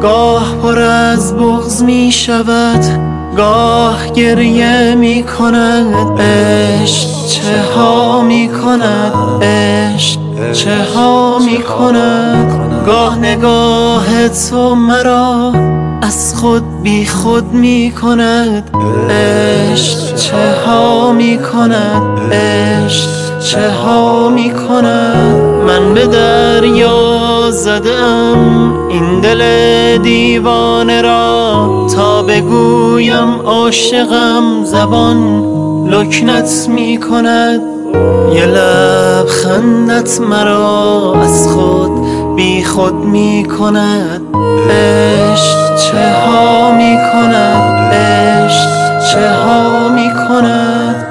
گاه پر از بغض می شود، گاه گریه می کند. عشق چه ها می کند، عشق چه ها می کند. گاه نگاه تو مرا از خود بی خود می کند. عشق چه ها می کند، عشق چه ها می کند. من به دریا زدم این دل دیوانه را، تا بگویم عاشقم زبان لکنت می کند. یه لبخندت مرا از خود بی خود می کند. عشق چه ها می کند، عشق چه ها می کند.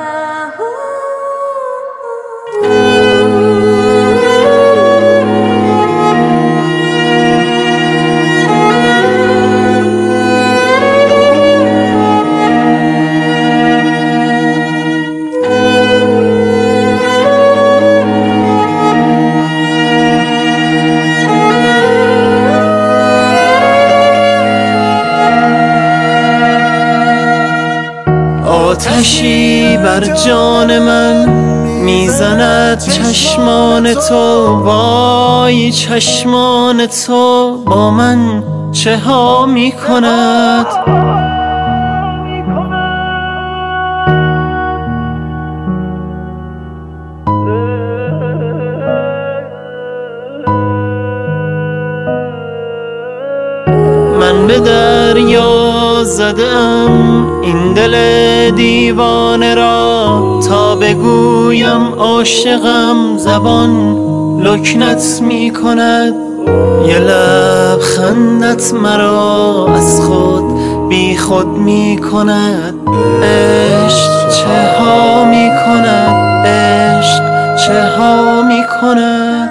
آتشی بر جان من میزند چشمان تو، وای چشمان تو با من چه ها می کند. من به دریا زدم این دل دیوانه را، تا بگویم عاشقم زبان لکنت می کند. یه لبخندت مرا از خود بی خود می کند. عشق چه ها می کند، عشق چه ها می کند.